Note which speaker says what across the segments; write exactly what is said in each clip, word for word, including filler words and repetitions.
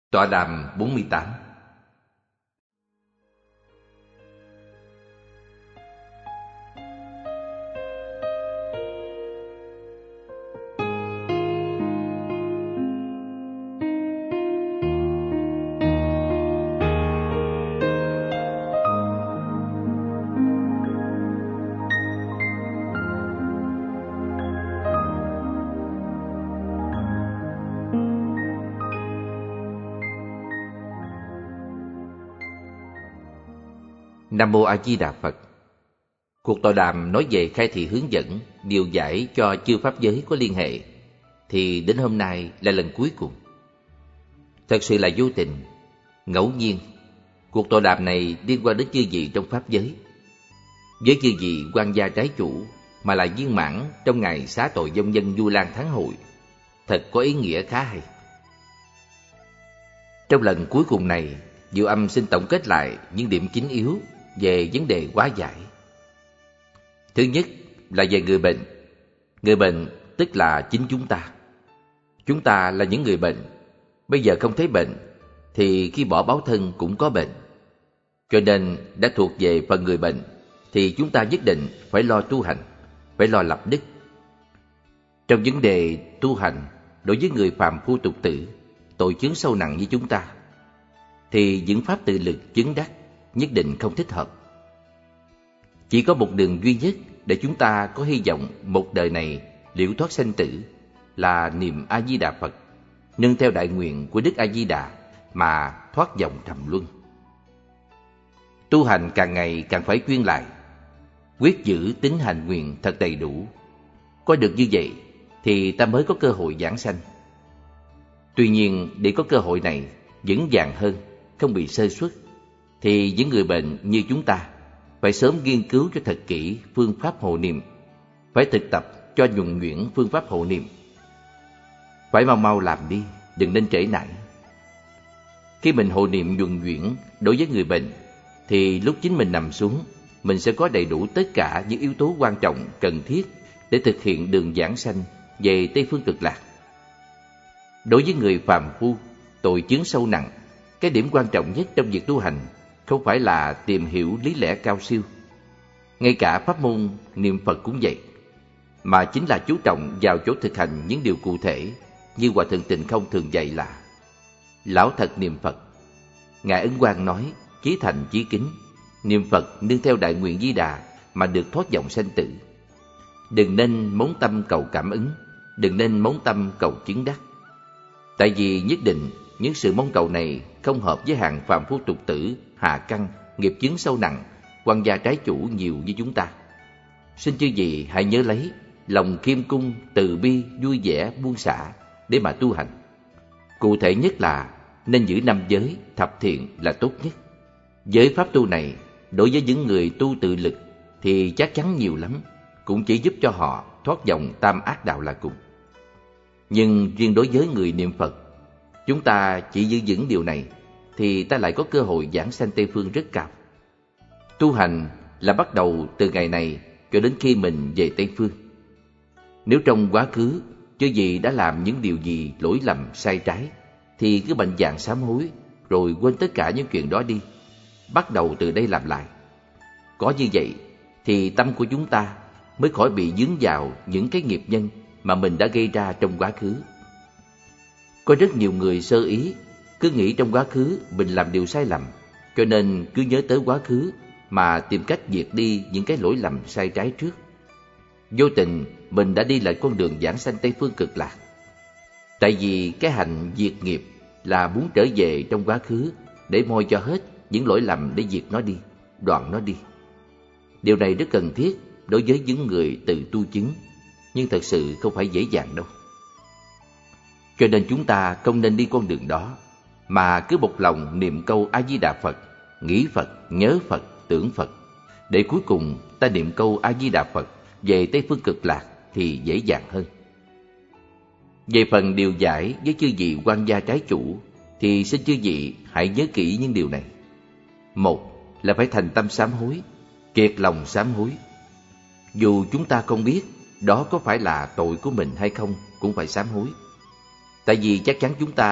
Speaker 1: Tọa đàm bốn mươi tám. Nam Mô A Di Đà Phật. Cuộc tọa đàm nói về khai thị hướng dẫn, điều giải cho chư pháp giới có liên hệ, thì đến hôm nay là lần cuối cùng. Thật sự là vô tình, ngẫu nhiên, cuộc tọa đàm này liên quan đến chư vị trong pháp giới. Với chư vị quan gia trái chủ mà là viên mãn trong ngày xá tội vong nhân Vu Lan Tháng Hội, thật có ý nghĩa khá hay. Trong lần cuối cùng này, Diệu Âm xin tổng kết lại những điểm chính yếu về vấn đề hóa giải. Thứ nhất là về người bệnh. Người bệnh tức là chính chúng ta. Chúng ta là những người bệnh. Bây giờ không thấy bệnh, thì khi bỏ báo thân cũng có bệnh. Cho nên đã thuộc về phần người bệnh, thì chúng ta nhất định phải lo tu hành, phải lo lập đức. Trong vấn đề tu hành, đối với người phàm phu tục tử, tội chướng sâu nặng như chúng ta, thì những pháp tự lực chứng đắc nhất định không thích hợp. Chỉ có một đường duy nhất để chúng ta có hy vọng một đời này liễu thoát sanh tử là niệm A Di Đà Phật, nương theo đại nguyện của Đức A Di Đà mà thoát vòng trầm luân. Tu hành càng ngày càng phải chuyên lại, quyết giữ tính hành nguyện thật đầy đủ. Có được như vậy thì ta mới có cơ hội giảng sanh. Tuy nhiên, để có cơ hội này vững vàng hơn, không bị sơ suất, thì những người bệnh như chúng ta phải sớm nghiên cứu cho thật kỹ phương pháp hộ niệm, phải thực tập cho nhuần nhuyễn phương pháp hộ niệm. Phải mau mau làm đi, đừng nên trễ nải. Khi mình hộ niệm nhuần nhuyễn đối với người bệnh, thì lúc chính mình nằm xuống, mình sẽ có đầy đủ tất cả những yếu tố quan trọng cần thiết để thực hiện đường giảng sanh về Tây Phương Cực Lạc. Đối với người phàm phu, tội chướng sâu nặng, cái điểm quan trọng nhất trong việc tu hành không phải là tìm hiểu lý lẽ cao siêu, ngay cả pháp môn niệm Phật cũng vậy, mà chính là chú trọng vào chỗ thực hành những điều cụ thể, như Hòa Thượng Tịnh Không thường dạy là lão thật niệm Phật. Ngài Ấn Quang nói chí thành chí kính, niệm Phật nương theo đại nguyện Di Đà mà được thoát vòng sanh tử. Đừng nên móng tâm cầu cảm ứng, đừng nên móng tâm cầu chứng đắc. Tại vì nhất định những sự mong cầu này không hợp với hàng phàm phu tục tử, hạ căn, nghiệp chướng sâu nặng, quan gia trái chủ nhiều như chúng ta. Xin chư vị hãy nhớ lấy lòng khiêm cung, từ bi, vui vẻ, buông xả để mà tu hành. Cụ thể nhất là nên giữ năm giới, thập thiện là tốt nhất. Giới pháp tu này đối với những người tu tự lực thì chắc chắn nhiều lắm, cũng chỉ giúp cho họ thoát vòng tam ác đạo là cùng. Nhưng riêng đối với người niệm Phật, chúng ta chỉ giữ vững điều này thì ta lại có cơ hội giảng sanh Tây Phương rất cao. Tu hành là bắt đầu từ ngày này cho đến khi mình về Tây Phương. Nếu trong quá khứ chư vị đã làm những điều gì lỗi lầm sai trái, thì cứ mạnh dạn sám hối, rồi quên tất cả những chuyện đó đi, bắt đầu từ đây làm lại. Có như vậy thì tâm của chúng ta mới khỏi bị vướng vào những cái nghiệp nhân mà mình đã gây ra trong quá khứ. Có rất nhiều người sơ ý, cứ nghĩ trong quá khứ mình làm điều sai lầm, cho nên cứ nhớ tới quá khứ mà tìm cách diệt đi những cái lỗi lầm sai trái trước. Vô tình mình đã đi lại con đường giảng sanh Tây Phương Cực Lạc. Tại vì cái hành diệt nghiệp là muốn trở về trong quá khứ để moi cho hết những lỗi lầm để diệt nó đi, đoạn nó đi. Điều này rất cần thiết đối với những người tự tu chứng, nhưng thật sự không phải dễ dàng đâu. Cho nên chúng ta không nên đi con đường đó, mà cứ một lòng niệm câu A Di Đà Phật, nghĩ Phật, nhớ Phật, tưởng Phật, để cuối cùng ta niệm câu A Di Đà Phật về Tây Phương Cực Lạc thì dễ dàng hơn. Về phần điều giải với chư vị quan gia trái chủ, thì xin chư vị hãy nhớ kỹ những điều này. Một là phải thành tâm sám hối, kiệt lòng sám hối. Dù chúng ta không biết đó có phải là tội của mình hay không, cũng phải sám hối. Tại vì chắc chắn chúng ta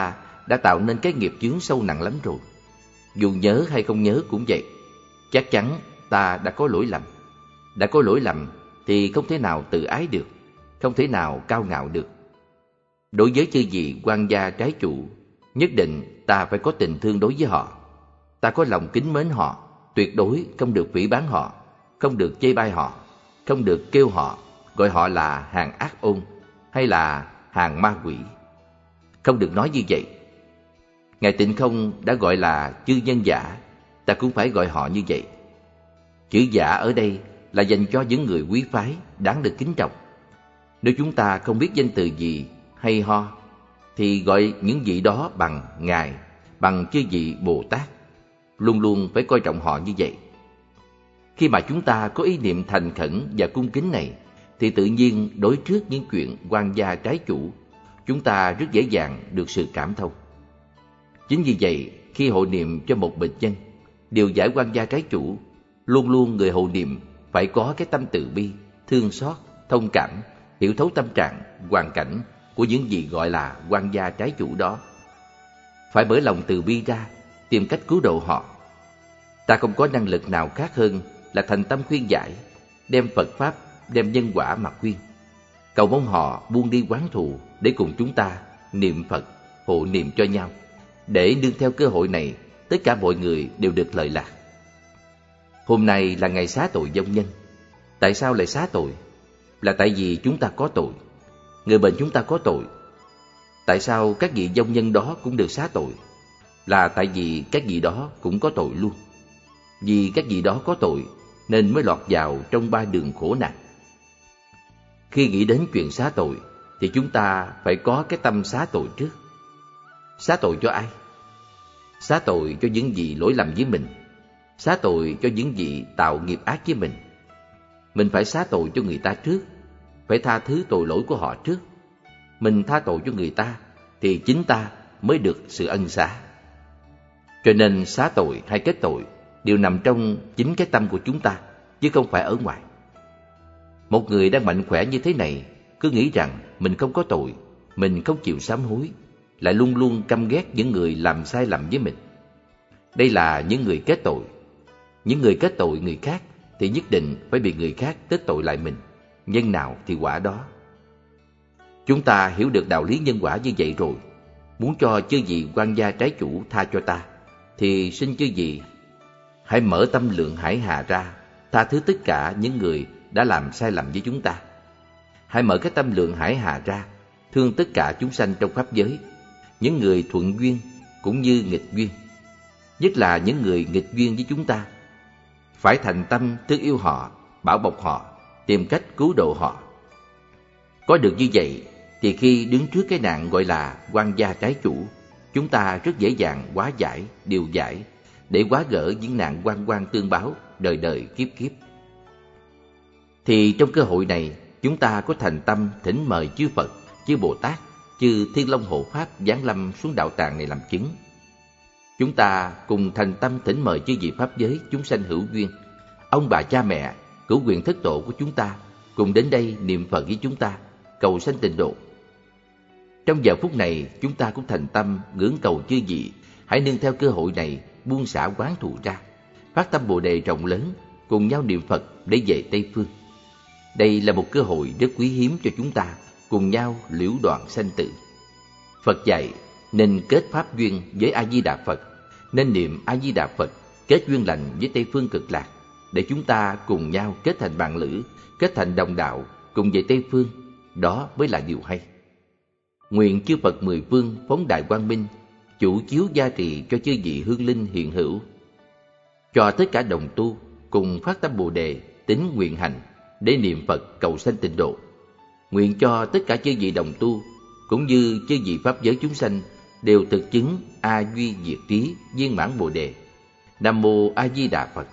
Speaker 1: đã tạo nên cái nghiệp chướng sâu nặng lắm rồi. Dù nhớ hay không nhớ cũng vậy. Chắc chắn ta đã có lỗi lầm. Đã có lỗi lầm thì không thể nào tự ái được, không thể nào cao ngạo được. Đối với chư vị quan gia trái chủ, nhất định ta phải có tình thương đối với họ. Ta có lòng kính mến họ, tuyệt đối không được phỉ báng họ, không được chê bai họ, không được kêu họ, gọi họ là hàng ác ôn hay là hàng ma quỷ. Không được nói như vậy. Ngài Tịnh Không đã gọi là chư nhân giả, ta cũng phải gọi họ như vậy. Chữ giả ở đây là dành cho những người quý phái, đáng được kính trọng. Nếu chúng ta không biết danh từ gì hay ho, thì gọi những vị đó bằng Ngài, bằng chư vị Bồ Tát. Luôn luôn phải coi trọng họ như vậy. Khi mà chúng ta có ý niệm thành khẩn và cung kính này, thì tự nhiên đối trước những chuyện quan gia trái chủ, chúng ta rất dễ dàng được sự cảm thông. Chính vì vậy, khi hộ niệm cho một bệnh nhân, điều giải quan gia trái chủ, luôn luôn người hộ niệm phải có cái tâm từ bi, thương xót, thông cảm, hiểu thấu tâm trạng, hoàn cảnh của những gì gọi là quan gia trái chủ đó. Phải bởi lòng từ bi ra, tìm cách cứu độ họ. Ta không có năng lực nào khác hơn là thành tâm khuyên giải, đem Phật Pháp, đem nhân quả mà khuyên. Cầu mong họ buông đi oán thù để cùng chúng ta niệm Phật, hộ niệm cho nhau, để nương theo cơ hội này, tất cả mọi người đều được lợi lạc. Hôm nay là ngày xá tội vong nhân. Tại sao lại xá tội? Là tại vì chúng ta có tội. Người bệnh chúng ta có tội. Tại sao các vị vong nhân đó cũng được xá tội? Là tại vì các vị đó cũng có tội luôn. Vì các vị đó có tội nên mới lọt vào trong ba đường khổ nạn. Khi nghĩ đến chuyện xá tội thì chúng ta phải có cái tâm xá tội trước. Xá tội cho ai? Xá tội cho những vị lỗi lầm với mình, xá tội cho những vị tạo nghiệp ác với mình. Mình phải xá tội cho người ta trước, phải tha thứ tội lỗi của họ trước. Mình tha tội cho người ta thì chính ta mới được sự ân xá. Cho nên xá tội hay kết tội đều nằm trong chính cái tâm của chúng ta, chứ không phải ở ngoài. Một người đang mạnh khỏe như thế này cứ nghĩ rằng mình không có tội, mình không chịu sám hối, lại luôn luôn căm ghét những người làm sai lầm với mình. Đây là những người kết tội. Những người kết tội người khác thì nhất định phải bị người khác kết tội lại mình. Nhân nào thì quả đó. Chúng ta hiểu được đạo lý nhân quả như vậy rồi, muốn cho chư vị quan gia trái chủ tha cho ta, thì xin chư vị hãy mở tâm lượng hải hà ra, tha thứ tất cả những người đã làm sai lầm với chúng ta. Hãy mở cái tâm lượng hải hà ra, thương tất cả chúng sanh trong pháp giới, những người thuận duyên cũng như nghịch duyên, nhất là những người nghịch duyên với chúng ta. Phải thành tâm thương yêu họ, bảo bọc họ, tìm cách cứu độ họ. Có được như vậy thì khi đứng trước cái nạn gọi là quan gia trái chủ, chúng ta rất dễ dàng hóa giải, điều giải để hóa gỡ những nạn oan oan tương báo đời đời kiếp kiếp. Thì trong cơ hội này, chúng ta có thành tâm thỉnh mời chư Phật, chư Bồ Tát, chư Thiên Long Hộ Pháp giáng lâm xuống đạo tràng này làm chứng. Chúng ta cùng thành tâm thỉnh mời chư vị pháp giới chúng sanh hữu duyên, ông bà cha mẹ, cửu quyền thất tổ của chúng ta cùng đến đây niệm Phật với chúng ta, cầu sanh tịnh độ. Trong giờ phút này, chúng ta cũng thành tâm ngưỡng cầu chư vị hãy nương theo cơ hội này buông xả oán thù ra, phát tâm Bồ đề rộng lớn, cùng nhau niệm Phật để về Tây Phương. Đây là một cơ hội rất quý hiếm cho chúng ta cùng nhau liễu đoạn sanh tử. Phật dạy nên kết pháp duyên với A Di Đà Phật, nên niệm A Di Đà Phật kết duyên lành với Tây Phương Cực Lạc, để chúng ta cùng nhau kết thành bạn lữ, kết thành đồng đạo, cùng về Tây Phương. Đó mới là điều hay. Nguyện chư Phật mười phương phóng đại quang minh, chủ chiếu gia trì cho chư vị hương linh hiện hữu, cho tất cả đồng tu cùng phát tâm Bồ đề, tín nguyện hành để niệm Phật cầu sanh tịnh độ. Nguyện cho tất cả chư vị đồng tu cũng như chư vị pháp giới chúng sanh đều thực chứng A Duy Diệt Trí viên mãn Bồ đề. Nam mô A Di Đà Phật.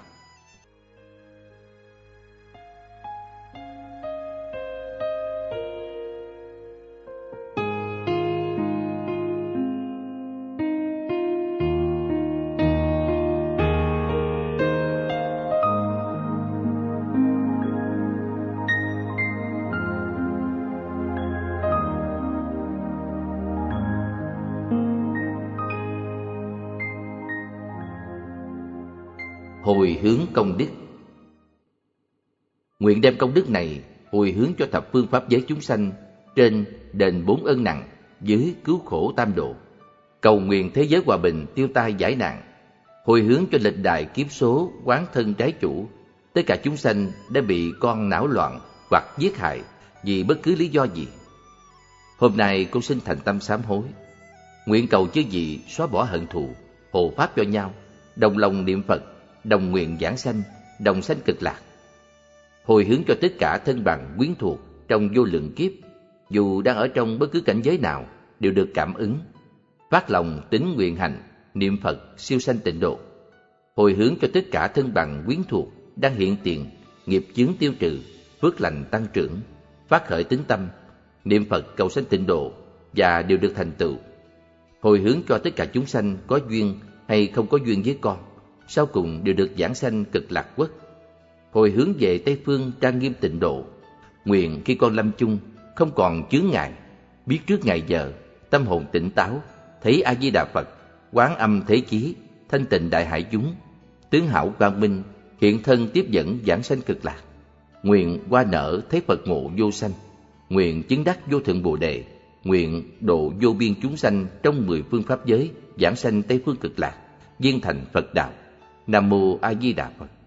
Speaker 1: Hồi hướng công đức. Nguyện đem công đức này hồi hướng cho thập phương pháp giới chúng sanh, trên đền bốn ân nặng, dưới cứu khổ tam độ, cầu nguyện thế giới hòa bình, tiêu tai giải nạn, hồi hướng cho lịch đại kiếp số quán thân trái chủ, tất cả chúng sanh đã bị con não loạn hoặc giết hại vì bất cứ lý do gì. Hôm nay con xin thành tâm sám hối, nguyện cầu chư vị xóa bỏ hận thù, hộ pháp cho nhau, đồng lòng niệm Phật, đồng nguyện giảng sanh, đồng sanh cực lạc. Hồi hướng cho tất cả thân bằng quyến thuộc trong vô lượng kiếp, dù đang ở trong bất cứ cảnh giới nào, đều được cảm ứng, phát lòng tín nguyện hành, niệm Phật siêu sanh tịnh độ. Hồi hướng cho tất cả thân bằng quyến thuộc đang hiện tiền, nghiệp chướng tiêu trừ, phước lành tăng trưởng, phát khởi tín tâm, niệm Phật cầu sanh tịnh độ và đều được thành tựu. Hồi hướng cho tất cả chúng sanh có duyên hay không có duyên với con, sau cùng đều được giảng sanh cực lạc quốc. Hồi hướng về Tây phương trang nghiêm tịnh độ, nguyện khi con lâm chung không còn chướng ngại, biết trước ngày giờ, tâm hồn tỉnh táo, thấy A Di Đà Phật, quán âm thế chí, thanh tịnh đại hải chúng, tướng hảo quang minh, hiện thân tiếp dẫn giảng sanh cực lạc. Nguyện hoa nở thấy Phật ngộ vô sanh, nguyện chứng đắc vô thượng Bồ đề, nguyện độ vô biên chúng sanh trong mười phương pháp giới, giảng sanh Tây phương cực lạc, viên thành Phật đạo. Nam mô A Di Đà Phật.